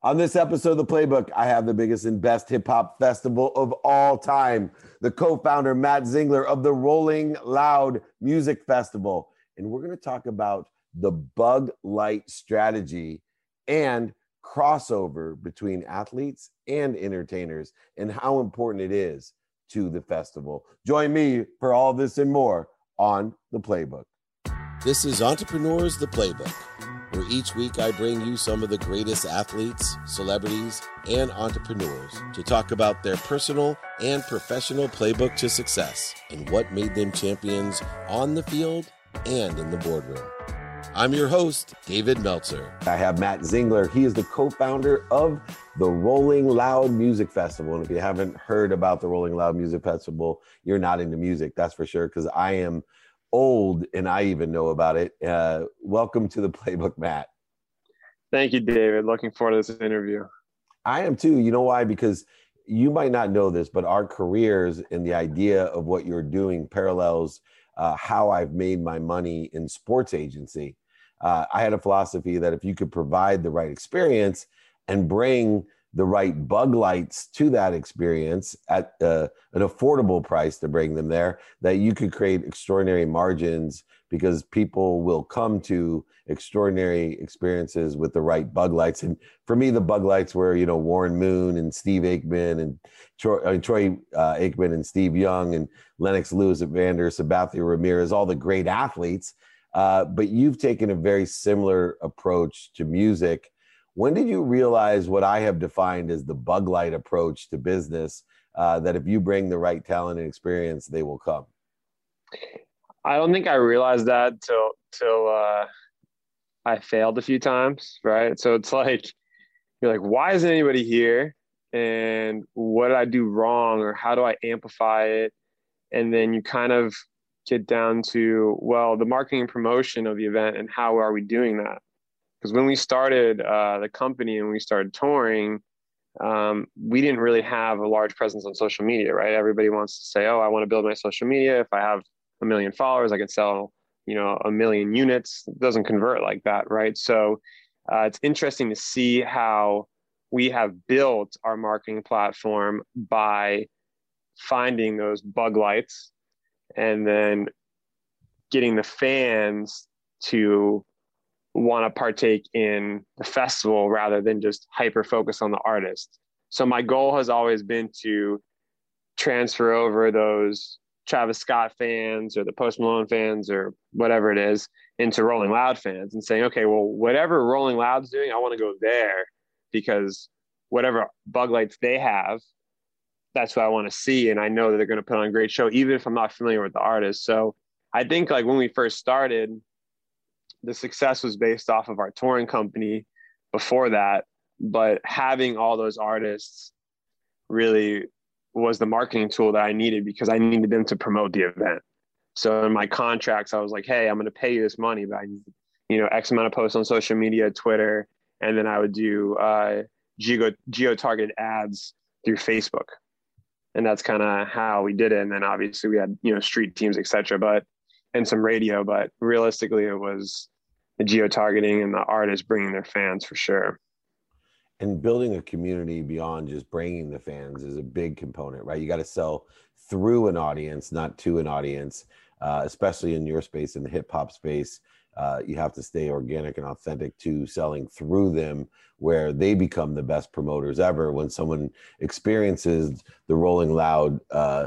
On this episode of The Playbook, I have the biggest and best hip hop festival of all time, the co-founder, Matt Zingler of the Rolling Loud Music Festival. And we're going to talk about the Bug Light strategy and crossover between athletes and entertainers and how important it is to the festival. Join me for all this and more on The Playbook. This is Entrepreneurs The Playbook, where each week I bring you some of the greatest athletes, celebrities, and entrepreneurs to talk about their personal and professional playbook to success and what made them champions on the field and in the boardroom. I'm your host, David Meltzer. I have Matt Zingler. He is the co-founder of the Rolling Loud Music Festival. And if you haven't heard about the Rolling Loud Music Festival, you're not into music, that's for sure, because I am old and I even know about it. Welcome to The Playbook, Matt. Thank you, David. Looking forward to this interview. I am too. You know why? Because you might not know this, but our careers and the idea of what you're doing parallels how I've made my money in sports agency. I had a philosophy that if you could provide the right experience and bring the right bug lights to that experience at an affordable price to bring them there, that you could create extraordinary margins because people will come to extraordinary experiences with the right bug lights. And for me, the bug lights were, Warren Moon and Steve Aikman and Troy Aikman and Steve Young and Lennox Lewis, Evander, Sabathia Ramirez, all the great athletes. But you've taken a very similar approach to music. When did you realize what I have defined as the bug light approach to business, that if you bring the right talent and experience, they will come? I don't think I realized that till I failed a few times, right? So it's like, you're like, why isn't anybody here? And what did I do wrong? Or how do I amplify it? And then you kind of get down to, well, the marketing and promotion of the event and how are we doing that? Because when we started the company and we started touring, we didn't really have a large presence on social media, right? Everybody wants to say, oh, I want to build my social media. If I have 1 million followers, I can sell, 1 million units. It doesn't convert like that, right? So it's interesting to see how we have built our marketing platform by finding those bug lights and then getting the fans to want to partake in the festival rather than just hyper focus on the artist. So my goal has always been to transfer over those Travis Scott fans or the Post Malone fans or whatever it is into Rolling Loud fans and saying, okay, well, whatever Rolling Loud's doing, I want to go there because whatever bug lights they have, that's what I want to see. And I know that they're going to put on a great show, even if I'm not familiar with the artist. So I think like when we first started, the success was based off of our touring company before that, but having all those artists really was the marketing tool that I needed because I needed them to promote the event. So in my contracts, I was like, hey, I'm going to pay you this money, but I need, X amount of posts on social media, Twitter, and then I would do geo-targeted ads through Facebook. And that's kind of how we did it. And then obviously we had, street teams, et cetera, and some radio, but realistically it was the geo-targeting and the artists bringing their fans for sure. And building a community beyond just bringing the fans is a big component, right? You got to sell through an audience, not to an audience, especially in your space, in the hip hop space. You have to stay organic and authentic to selling through them, where they become the best promoters ever. When someone experiences the Rolling Loud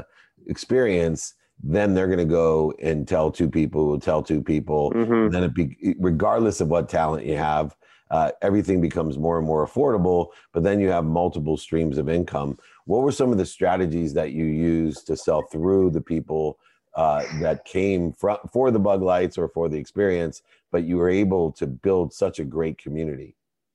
experience, then they're going to go and tell two people, Mm-hmm. Then regardless of what talent you have, everything becomes more and more affordable, but then you have multiple streams of income. What were some of the strategies that you used to sell through the people that came for the bug lights or for the experience, but you were able to build such a great community?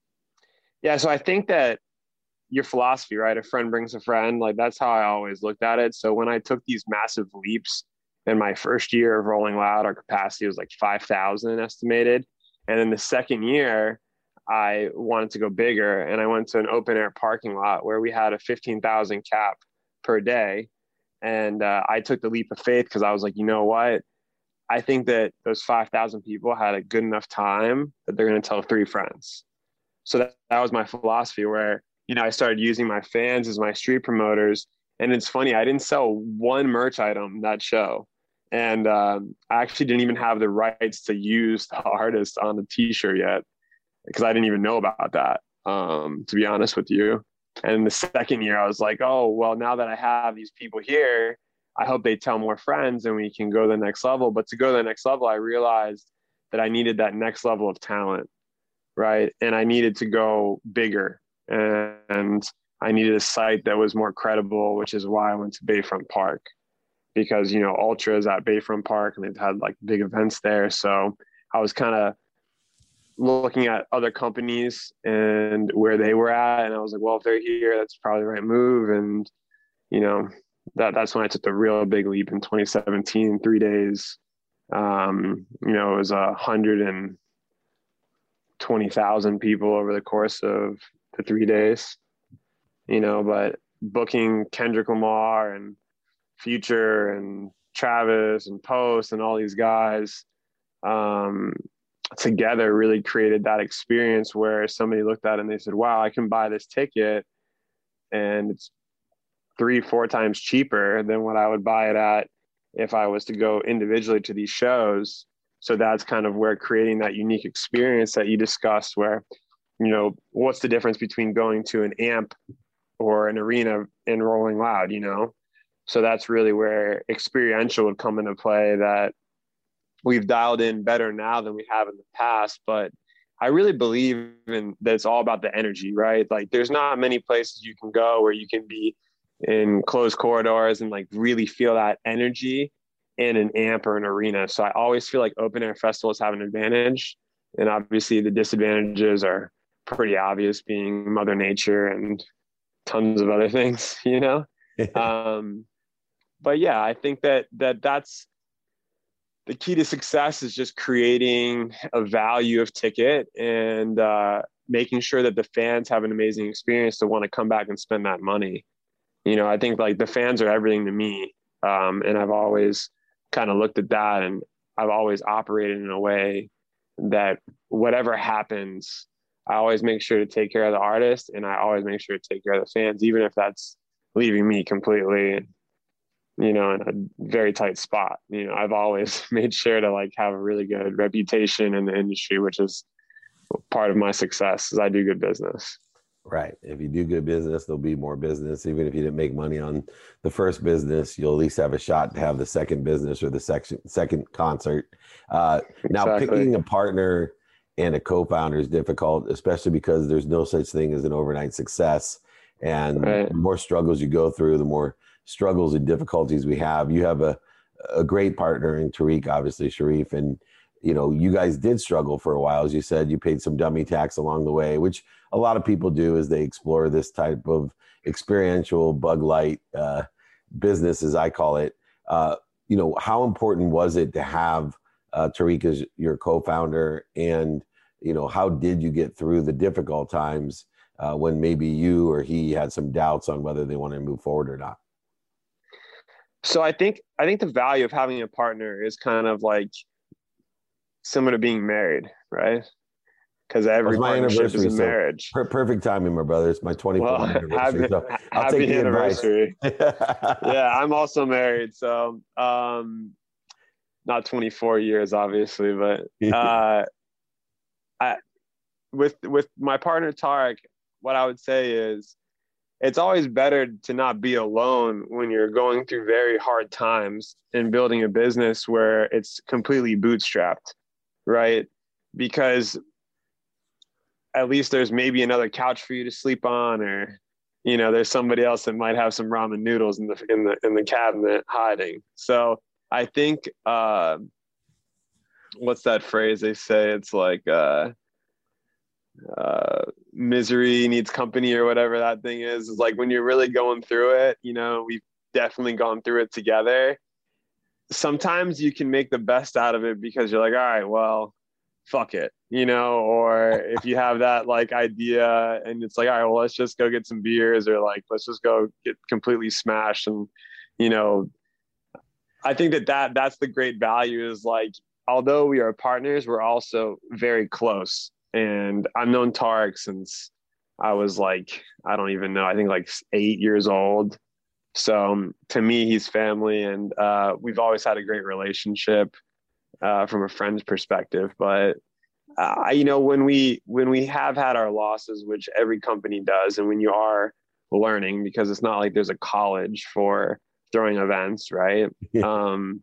Yeah, so I think that your philosophy, right? A friend brings a friend. Like that's how I always looked at it. So when I took these massive leaps in my first year of Rolling Loud, our capacity was like 5,000 estimated. And then the second year, I wanted to go bigger, and I went to an open air parking lot where we had a 15,000 cap per day. And I took the leap of faith because I was like, you know what? I think that those 5,000 people had a good enough time that they're going to tell 3 friends. So that was my philosophy where, I started using my fans as my street promoters. And it's funny, I didn't sell one merch item that show. And I actually didn't even have the rights to use the artist on the t-shirt yet, because I didn't even know about that, to be honest with you. And the second year I was like, oh, well, now that I have these people here, I hope they tell more friends and we can go to the next level. But to go to the next level, I realized that I needed that next level of talent, right? And I needed to go bigger. And I needed a site that was more credible, which is why I went to Bayfront Park, because, Ultra's at Bayfront Park and they've had like big events there. So I was kind of looking at other companies and where they were at. And I was like, well, if they're here, that's probably the right move. And, that's when I took the real big leap in 2017, 3 days. It was 120,000 people over the course of the 3 days, but booking Kendrick Lamar and Future and Travis and Post and all these guys together really created that experience where somebody looked at it and they said, wow, I can buy this ticket and it's 3-4 times cheaper than what I would buy it at if I was to go individually to these shows. So that's kind of where creating that unique experience that you discussed, where, what's the difference between going to an amp or an arena and Rolling Loud, So that's really where experiential would come into play, that we've dialed in better now than we have in the past. But I really believe in that it's all about the energy, right? Like there's not many places you can go where you can be in closed corridors and like really feel that energy in an amp or an arena. So I always feel like open air festivals have an advantage. And obviously the disadvantages are pretty obvious, being Mother Nature and tons of other things, But yeah, I think that's the key to success, is just creating a value of ticket and making sure that the fans have an amazing experience to want to come back and spend that money. I think like the fans are everything to me. And I've always kind of looked at that, and I've always operated in a way that whatever happens, I always make sure to take care of the artist, and I always make sure to take care of the fans, even if that's leaving me completely, in a very tight spot. I've always made sure to like have a really good reputation in the industry, which is part of my success, is I do good business. Right. If you do good business, there'll be more business. Even if you didn't make money on the first business, you'll at least have a shot to have the second business or the second concert. Now, picking a partner and a co-founder is difficult, especially because there's no such thing as an overnight success. And the more struggles you go through, the more struggles and difficulties we have. You have a great partner in Tariq, obviously, Sharif, and you guys did struggle for a while. As you said, you paid some dummy tax along the way, which a lot of people do as they explore this type of experiential bug light business, as I call it. How important was it to have Tariq as your co-founder? And, how did you get through the difficult times when maybe you or he had some doubts on whether they wanted to move forward or not? So I think the value of having a partner is kind of like similar to being married, right? Because every partnership is a marriage. Perfect timing, my brother. It's my 24th anniversary. So I'll take the anniversary. Yeah, I'm also married. So not 24 years, obviously, but with my partner, Tarek, what I would say is it's always better to not be alone when you're going through very hard times and building a business where it's completely bootstrapped, right? Because at least there's maybe another couch for you to sleep on, or there's somebody else that might have some ramen noodles in the cabinet hiding. So I think what's that phrase they say? It's like misery needs company, or whatever that thing is. It's like when you're really going through it, we've definitely gone through it together. Sometimes you can make the best out of it because you're like, all right, well, fuck it, or if you have that like idea and it's like, all right, well, let's just go get some beers, or like, let's just go get completely smashed. And, I think that's the great value, is like, although we are partners, we're also very close. and I've known Tarek since I was like, I don't even know, I think like 8 years old. So to me, he's family, and we've always had a great relationship from a friend's perspective. But when we have had our losses, which every company does, and when you are learning, because it's not like there's a college for throwing events, right? um,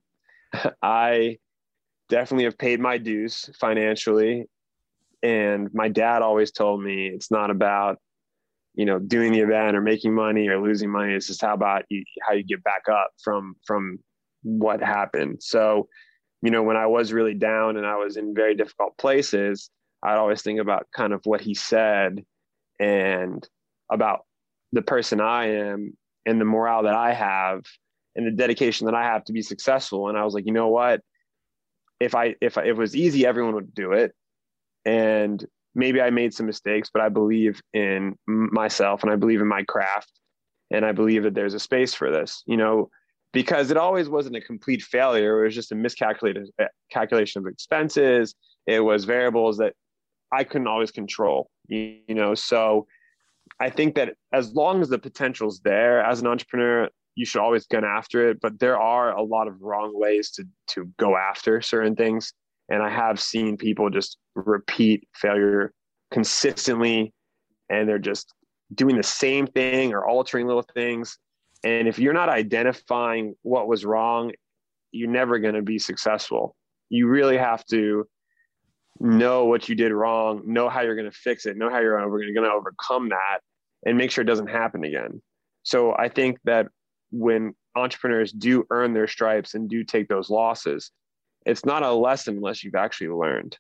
I definitely have paid my dues financially, and my dad always told me it's not about doing the event or making money or losing money. It's just how you get back up from what happened. So when I was really down and I was in very difficult places, I'd always think about kind of what he said and about the person I am and the morale that I have and the dedication that I have to be successful. And I was like, you know what? If it was easy, everyone would do it. And maybe I made some mistakes, but I believe in myself and I believe in my craft. And I believe that there's a space for this, because it always wasn't a complete failure. It was just a miscalculated calculation of expenses. It was variables that I couldn't always control, So I think that as long as the potential's there as an entrepreneur, you should always get after it. But there are a lot of wrong ways to go after certain things. And I have seen people just repeat failure consistently, and they're just doing the same thing or altering little things. And if you're not identifying what was wrong, you're never going to be successful. You really have to know what you did wrong, know how you're going to fix it, know how you're going to overcome that, and make sure it doesn't happen again. So I think that when entrepreneurs do earn their stripes and do take those losses, it's not a lesson unless you've actually learned.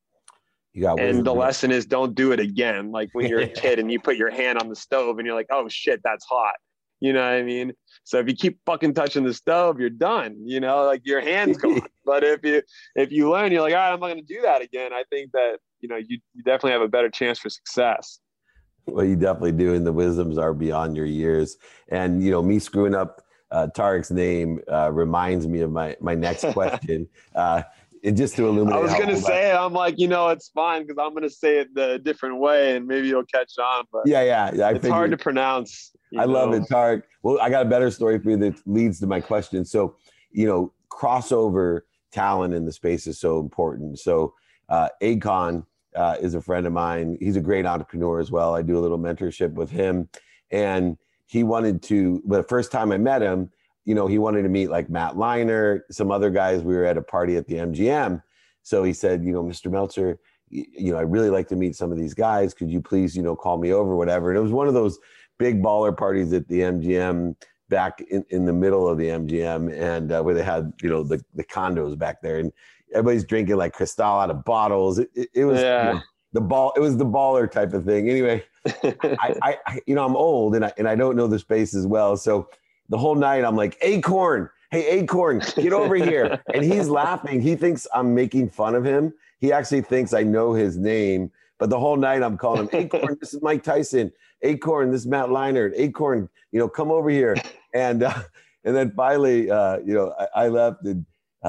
And the lesson is don't do it again. Like when you're a kid and you put your hand on the stove and you're like, oh shit, that's hot. You know what I mean? So if you keep fucking touching the stove, you're done, like your hand's gone. But if you learn, you're like, all right, I'm not going to do that again. I think that, you definitely have a better chance for success. Well, you definitely do. And the wisdoms are beyond your years. And, me screwing up Tarek's name reminds me of my next question. Just to illuminate. I was going to say it. I'm like, it's fine because I'm going to say it the different way and maybe you'll catch on. But yeah. It's hard to pronounce. I love it, Tarek. Well, I got a better story for you that leads to my question. So, crossover talent in the space is so important. So, Akon is a friend of mine. He's a great entrepreneur as well. I do a little mentorship with him. And he wanted to, the first time I met him, he wanted to meet like Matt Leinart, some other guys. We were at a party at the MGM. So he said, Mr. Meltzer, I really like to meet some of these guys. Could you please, call me over, whatever. And it was one of those big baller parties at the MGM back in the middle of the MGM, and where they had, the condos back there, and everybody's drinking like Cristal out of bottles. It was it was the baller type of thing. Anyway, I I'm old and I don't know the space as well. So the whole night I'm like, Acorn, hey, Acorn, get over here. And he's laughing. He thinks I'm making fun of him. He actually thinks I know his name. But the whole night I'm calling him, Acorn, this is Mike Tyson. Acorn, this is Matt Leinart. Acorn, come over here. And then finally, I left, and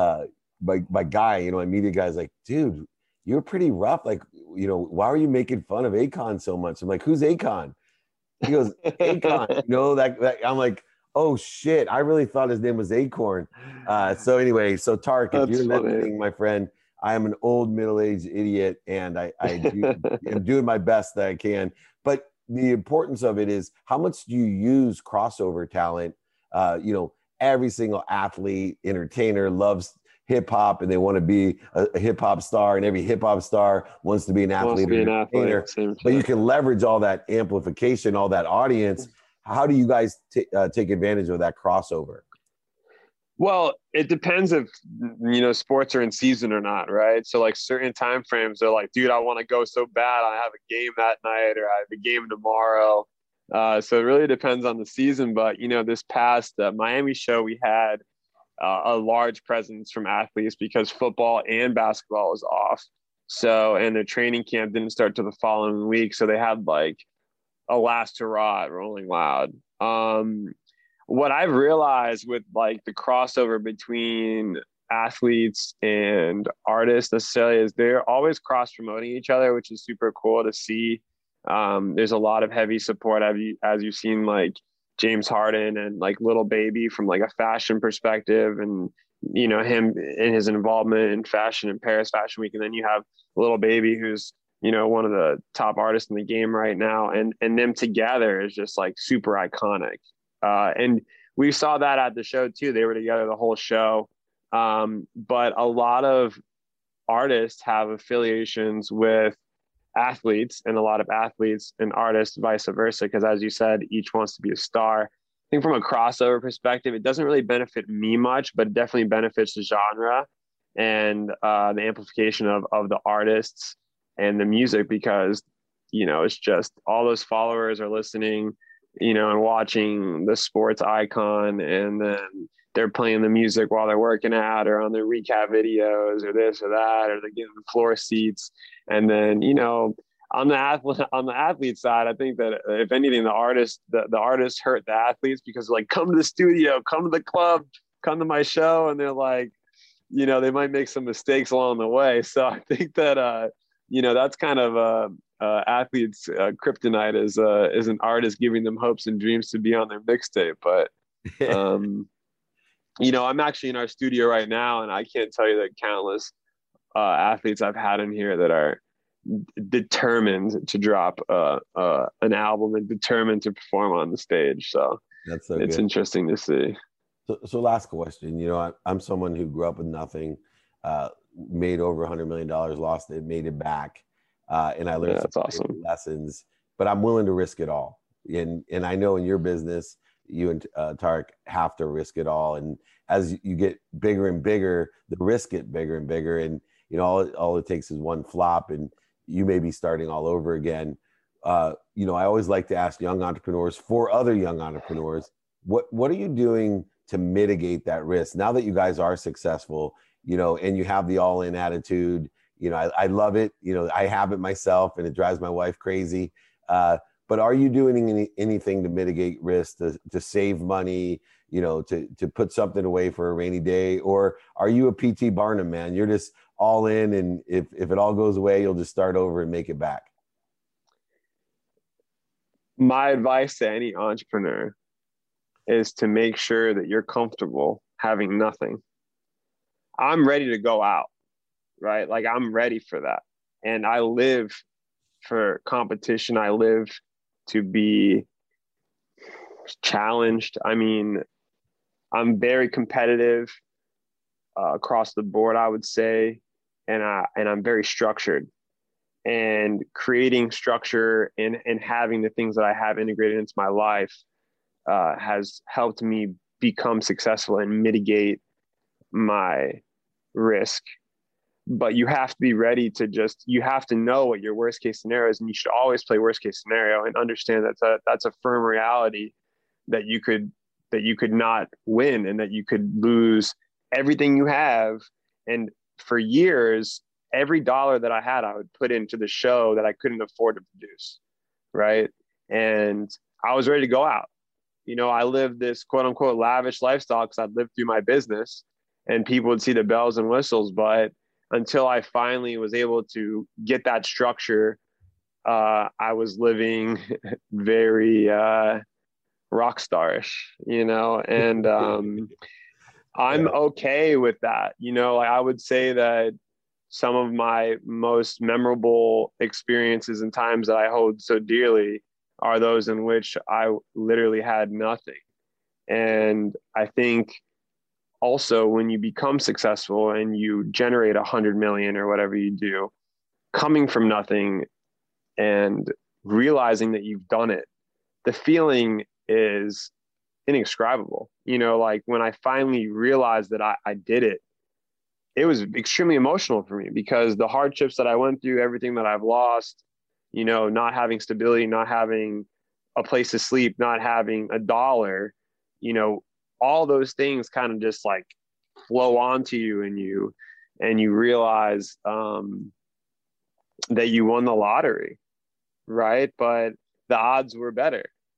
my guy, my media guy's like, dude, you're pretty rough. Like, why are you making fun of Akon so much? I'm like, who's Akon? He goes, Akon, that I'm like, oh shit, I really thought his name was Acorn. So anyway, so Tarek, if you're listening, my friend, I am an old middle-aged idiot, and I'm doing my best that I can. But the importance of it is, how much do you use crossover talent? Every single athlete, entertainer loves hip hop, and they want to be a hip hop star, and every hip hop star wants to be an athlete or entertainer. But you can leverage all that amplification, all that audience. How do you guys take advantage of that crossover? Well, it depends if, sports are in season or not, right? So like certain time frames, they're like, dude, I want to go so bad. I have a game that night, or I have a game tomorrow. So it really depends on the season. But, this past Miami show, we had a large presence from athletes because football and basketball was off. So, and their training camp didn't start till the following week. So they had like a last hurrah at Rolling Loud. What I've realized with like the crossover between athletes and artists necessarily is they're always cross promoting each other, which is super cool to see. There's a lot of heavy support as you've seen, like James Harden and like Little Baby from like a fashion perspective, and you know him in his involvement in fashion in Paris Fashion Week, and then you have Little Baby, who's you know one of the top artists in the game right now, and them together is just like super iconic. And we saw that at the show too. They were together the whole show. But a lot of artists have affiliations with athletes, and a lot of athletes and artists vice versa, because as you said, each wants to be a star. I think from a crossover perspective, it doesn't really benefit me much, but it definitely benefits the genre and the amplification of the artists and the music, because you know it's just all those followers are listening, you know, and watching the sports icon, and then they're playing the music while they're working out or on their recap videos or this or that, or they're getting floor seats. And then, you know, on the athlete side, I think that if anything, the artists hurt the athletes, because like, come to the studio, come to the club, come to my show. And they're like, you know, they might make some mistakes along the way. So I think that, you know, that's kind of athletes' kryptonite is an artist giving them hopes and dreams to be on their mixtape. But, you know, I'm actually in our studio right now, and I can't tell you the countless athletes I've had in here that are determined to drop an album and determined to perform on the stage. So that's so it's good. Interesting to see. So last question, you know, I'm someone who grew up with nothing, made over $100 million, lost it, made it back. And I learned that's awesome lessons, but I'm willing to risk it all. And I know in your business, you and Tarek have to risk it all. And as you get bigger and bigger, the risk get bigger and bigger. And, you know, all it takes is one flop and you may be starting all over again. You know, I always like to ask young entrepreneurs, for other young entrepreneurs, what are you doing to mitigate that risk now that you guys are successful, you know, and you have the all-in attitude? You know, I love it. You know, I have it myself and it drives my wife crazy. But are you doing anything to mitigate risk, to save money, you know, to put something away for a rainy day? Or are you a PT Barnum, man? You're just all in, and if it all goes away, you'll just start over and make it back? My advice to any entrepreneur is to make sure that you're comfortable having nothing. I'm ready to go out, right? Like I'm ready for that. And I live for competition. I live to be challenged. I mean, I'm very competitive across the board, I would say, and I'm very structured. And creating structure and having the things that I have integrated into my life has helped me become successful and mitigate my risk. But you have to be ready to you have to know what your worst case scenario is, and you should always play worst case scenario and understand that's a firm reality, that you could not win and that you could lose everything you have. And for years, every dollar that I had, I would put into the show that I couldn't afford to produce. Right. And I was ready to go out. You know, I lived this quote unquote lavish lifestyle because I'd lived through my business and people would see the bells and whistles. But until I finally was able to get that structure, I was living very rock starish, you know, and I'm okay with that. You know, like I would say that some of my most memorable experiences and times that I hold so dearly are those in which I literally had nothing. And I think also when you become successful and you generate 100 million or whatever you do, coming from nothing and realizing that you've done it, the feeling is indescribable. You know, like when I finally realized that I did it, it was extremely emotional for me because the hardships that I went through, everything that I've lost, you know, not having stability, not having a place to sleep, not having a dollar, you know, all those things kind of just like flow onto you, and you realize that you won the lottery, right? But the odds were better.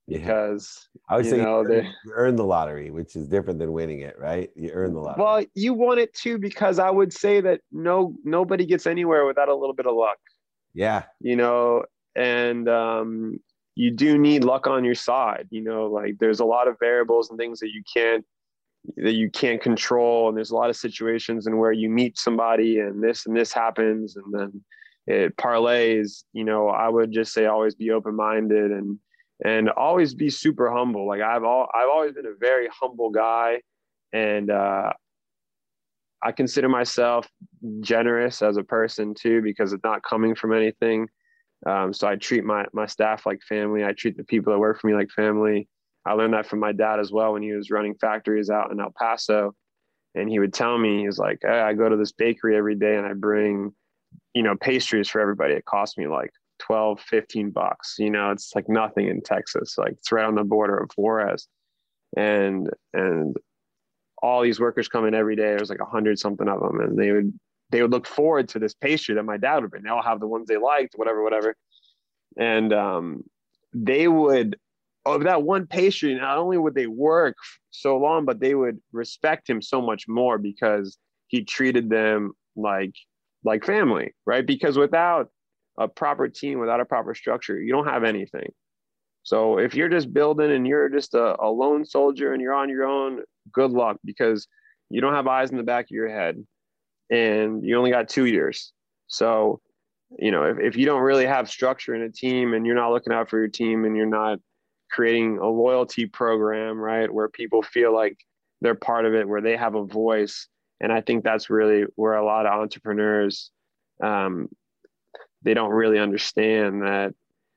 because I would say they you earn the lottery, which is different than winning it, right? You earn the lottery. Well, you want it too, because I would say that nobody gets anywhere without a little bit of luck. Yeah. And you do need luck on your side. Like there's a lot of variables and things that you can't control, and there's a lot of situations in where you meet somebody and this happens, and then it parlays. I would just say always be open-minded and always be super humble. Like I've always been a very humble guy, and I consider myself generous as a person too, because it's not coming from anything. So I treat my staff like family. I treat the people that work for me like family. I learned that from my dad as well when he was running factories out in El Paso. And he would tell me, he was like, hey, I go to this bakery every day and I bring, pastries for everybody. It costs me like $12, $15. It's like nothing in Texas. Like it's right on the border of Juarez. And all these workers come in every day. There's like 100 something of them. And they would look forward to this pastry that my dad would bring. They all have the ones they liked, whatever. And they would, that one pastry, not only would they work so long, but they would respect him so much more because he treated them like family, right? Because without a proper team, without a proper structure, you don't have anything. So if you're just building and you're just a lone soldier and you're on your own, good luck, because you don't have eyes in the back of your head and you only got 2 years. So, if you don't really have structure in a team and you're not looking out for your team and you're not creating a loyalty program, right, where people feel like they're part of it, where they have a voice. And I think that's really where a lot of entrepreneurs, they don't really understand that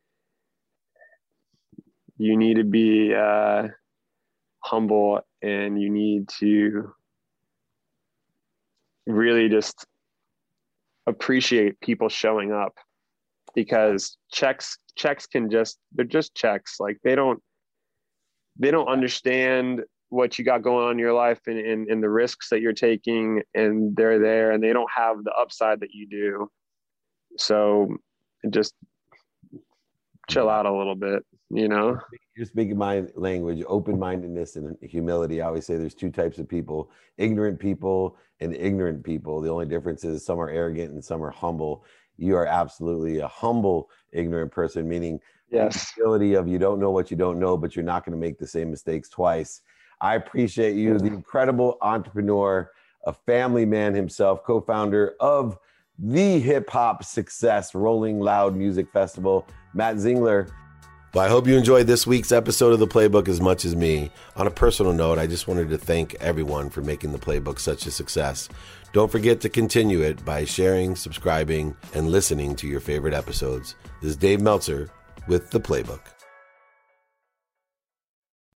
you need to be humble, and you need to really just appreciate people showing up, because checks they're just checks. Like they don't understand what you got going on in your life and the risks that you're taking, and they're there and they don't have the upside that you do. So just chill out a little bit, You're speaking my language, open-mindedness and humility. I always say there's two types of people, ignorant people and ignorant people. The only difference is some are arrogant and some are humble. You are absolutely a humble, ignorant person, meaning yes, the ability of you don't know what you don't know, but you're not going to make the same mistakes twice. I appreciate you, the incredible entrepreneur, a family man himself, co-founder of the hip-hop success Rolling Loud Music Festival, Matt Zingler. Well, I hope you enjoyed this week's episode of The Playbook as much as me. On a personal note, I just wanted to thank everyone for making The Playbook such a success. Don't forget to continue it by sharing, subscribing, and listening to your favorite episodes. This is Dave Meltzer with The Playbook.